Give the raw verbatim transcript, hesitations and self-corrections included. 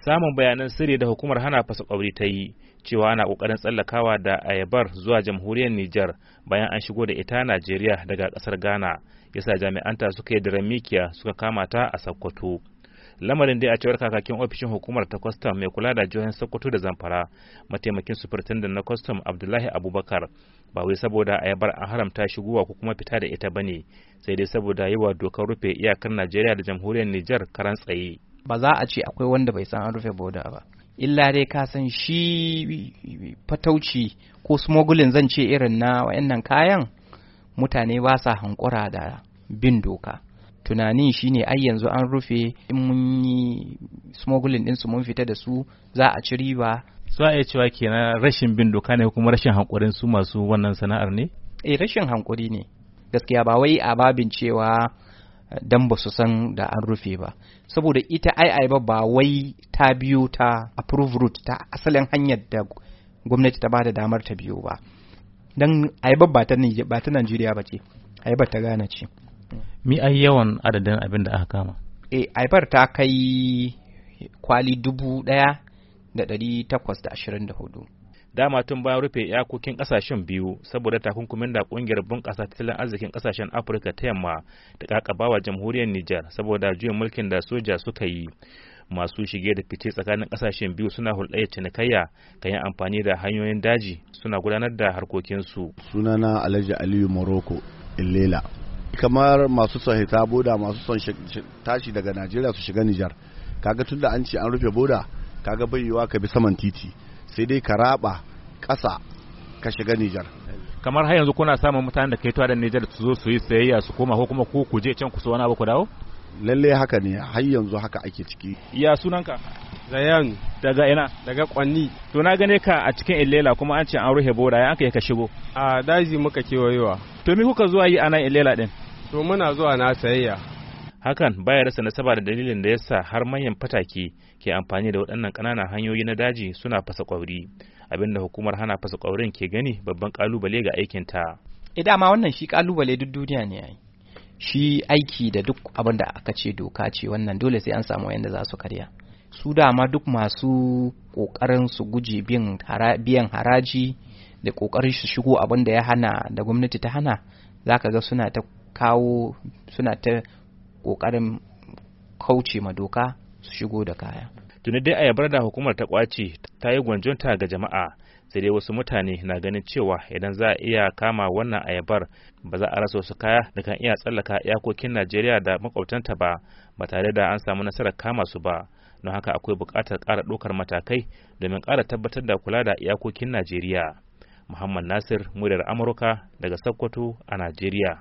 samun bayanan sirri da hukumar hana fasa ƙwauri ta yi cewa ana ƙoƙarin tsallakawa da ayabar zuwa jamhuriyar Nijar bayan an shigo da ita Najeriya daga ƙasar Ghana yasa jami'anta suka yi daren mikiya suka kama ta a Sokoto. Lamarin dai a cewar kakakin ofishin hukumar ta kwastam mai kula da jihohin Sokoto da Zamfara, mataimakin sufurtandan na kwastam Abdullahi Abubakar, ba wai saboda ayabar an haramta shigowa ko kuma fita da ita bane, sai dai saboda yawa dokar rufe iyakar Najeriya da jamhuriyar Nijar karan tsaye. Ba za a ce akwai wanda bai san an rufe boda ba, illa dai ka san shi fatauci ko smuggling zan ce irin na wayannan kayan mutane ba sa hankura da bin doka. Tunanin shine ai yanzu an rufe, in mun yi smuggling din su mun fita da su za a ci riba. So a cewa kenan rashin bin doka ne kuma rashin hankurin su masu wannan sana'ar ne? Eh, rashin hankuri ne gaskiya, ba wai a babin cewa dan ba su san da an rufe ba, saboda ita ai ai ba wai ta biyo ta approve route ta asalin hanyar da gwamnati ta bada damar ta biyo ba, dan ai ba ta ba ta Najeriya ba ce, ai ba ta Ghana ce. Mi ai yawan adadin abin da aka kama? Eh, aibar ta kai kwali dubu ɗaya da ɗari takwas da ashirin da hudu. Dama tun bayan rufe iyakokin kasashen biyu saboda takunkumin da kungiyar bunƙasa tattalin arzikin kasashen Afirka ta yamma da kakabawa jamhuriyar Nijar saboda juyin mulkin da soja suka yi, masu shige da fice tsakanin kasashen biyu suna hulɗayar cinikayya kan yi amfani da hanyoyin daji suna gudanar da harkokinsu. Sunana Alhaji Aliyu Morocco Illela. Kamar masu son hita boda, masu son tashi daga Najeriya su shiga Nijar, kaga tunda an ce an rufe boda, kaga bai yiwa ka bi saman titi, sai dai ka raba ƙasa ka shiga Nijar. Kamar har yanzu kuna samun mutanen da kai tuwa da Nijar su zo su yi sayayya su koma, ko kuma ku je can ku so wani abu ku dawo? Lalle haka ne, har yanzu haka ake ciki. Ya sunanka? Zayan. Daga ina? Daga Kwanni. To na gane ka a cikin Illela kuma an ce an rufe boda, ya aka yi ka shigo? A daji muka kewayewa. To me kuka zuwa yi a nan Illela din? To muna zuwa na sayayya. Hakan baya rasa nasaba da dalilin da yasa har manyan fataki ke amfani da waɗannan ƙananan hanyoyi na daji suna fasa ƙwauri, abinda hukumar hana fasa ƙwaurin ke gani babban ƙalubale ga aikin ta. Eh, dama wannan shi ƙalubale duk duniya ne yayi. Shi aiki da duk abin da aka ce doka ce, wannan dole sai an samu wayanda za su karya. Su dama duk masu ƙoƙarin su guje biyan haraji da ƙoƙarin su shigo abin da ya hana da gwamnati ta hana, zaka ga suna ta kawo suna ta ƙoƙarin kauce ma doka su shigo da kaya. Tuni dai ayabar da hukumar ta kwace ta yi gwanjonta ga jama'a, sai dai wasu mutane na ganin cewa idan za a iya kama wannan ayabar ba za a rasa wasu kaya da kan iya tsallaka iyakokin Najeriya da makwabtanta ba ba tare da an samu nasarar kama su ba. Don haka akwai buƙatar ƙara ɗaukar matakai domin ƙara tabbatar da kula da iyakokin Najeriya. Muhammad Nasir, muryar Amurka daga Sokoto a Najeriya.